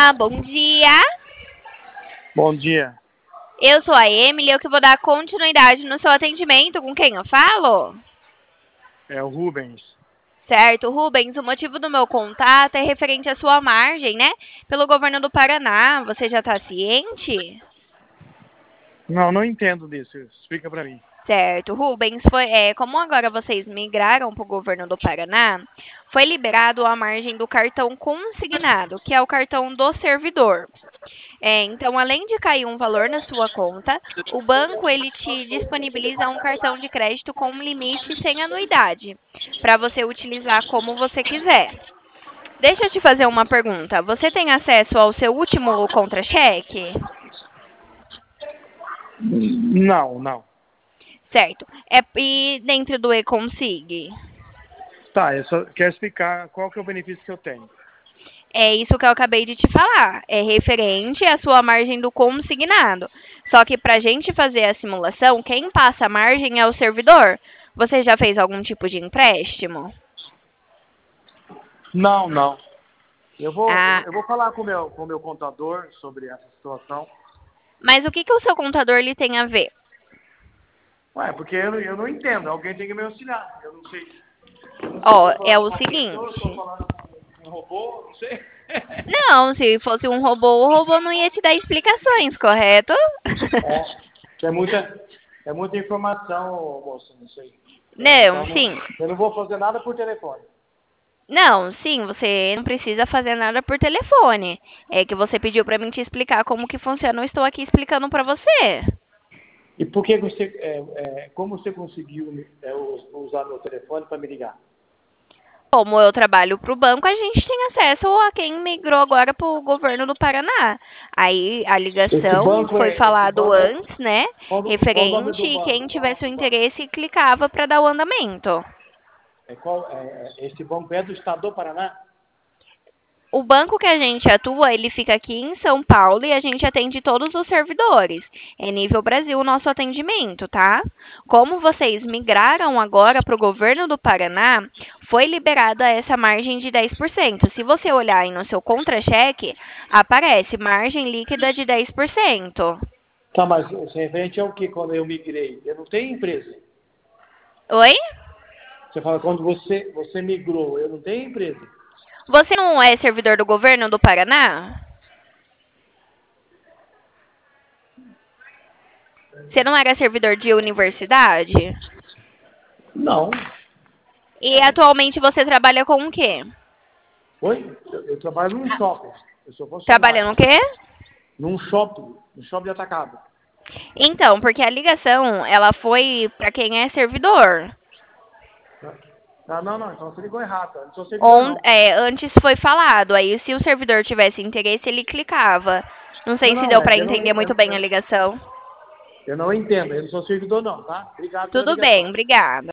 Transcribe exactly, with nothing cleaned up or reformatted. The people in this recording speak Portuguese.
Olá, bom dia. Bom dia. Eu sou a Emily, eu que vou dar continuidade no seu atendimento. Com quem eu falo? É o Rubens. Certo, Rubens, o motivo do meu contato é referente à sua margem, né? Pelo governo do Paraná. Você já está ciente? Não, não entendo disso. Explica pra mim. Certo, Rubens, foi, é, como agora vocês migraram para o governo do Paraná, foi liberado a margem do cartão consignado, que é o cartão do servidor. É, então, além de cair um valor na sua conta, o banco ele te disponibiliza um cartão de crédito com um limite sem anuidade, para você utilizar como você quiser. Deixa eu te fazer uma pergunta. Você tem acesso ao seu último contra-cheque? Não, não. Certo. É, e dentro do E-Consig? Tá, eu só quero explicar qual que é o benefício que eu tenho. É isso que eu acabei de te falar. É referente à sua margem do consignado. Só que para a gente fazer a simulação, quem passa a margem é o servidor. Você já fez algum tipo de empréstimo? Não, não. Eu vou, Ah, eu, eu vou falar com o meu, com o meu contador sobre essa situação. mas o que, que o seu contador ele tem a ver? Ué, porque eu, não- eu não entendo. Alguém tem que me auxiliar. Eu não sei. Eu não sei se Ó, estou é falando o com uma pessoa, estou seguinte. falando com um robô, não sei. Não, se fosse um robô, o robô não ia te dar explicações, correto? É, é muita, é muita informação, moça, não sei. É, Não, então, não- sim. eu não vou fazer nada por telefone. Não, sim, você não precisa fazer nada por telefone. É que você pediu para mim te explicar como que funciona, eu estou aqui explicando para você. E por que você, é, é, como você conseguiu é, us- usar meu telefone para me ligar? Como eu trabalho para o banco, a gente tem acesso a quem migrou agora para o governo do Paraná. Aí a Esse ligação banco foi é, esse falado banco, antes, né? qual, o- qual o nome Referente do e quem banco? Qual o tivesse o nome do banco? interesse clicava para dar o andamento. É, qual, é, é, esse banco é do estado do Paraná? O banco que a gente atua, ele fica aqui em São Paulo e a gente atende todos os servidores. É nível Brasil o nosso atendimento, tá? Como vocês migraram agora para o governo do Paraná, foi liberada essa margem de dez por cento. Se você olhar aí no seu contra-cheque, aparece margem líquida de dez por cento. Tá, mas esse referente é o que quando eu migrei? Eu não tenho empresa. Oi? Você fala quando você, você migrou, eu não tenho empresa. Você não é servidor do governo do Paraná? Você não era servidor de universidade? Não. E atualmente você trabalha com o quê? Oi? Eu, eu trabalho num shopping. Eu sou Trabalha funcionário. no quê? Num shopping, num shopping de atacado. Então, porque a ligação, ela foi para quem é servidor. Não, não, não, então você ligou errado. Eu não sou servidor, On, não. é, antes foi falado, aí se o servidor tivesse interesse, ele clicava. Não Não, sei se não, deu é para que eu não, entender muito eu, bem a eu, ligação. eu não entendo. Eu não sou servidor, não, tá? Obrigado pela Tudo bem, ligação. obrigada.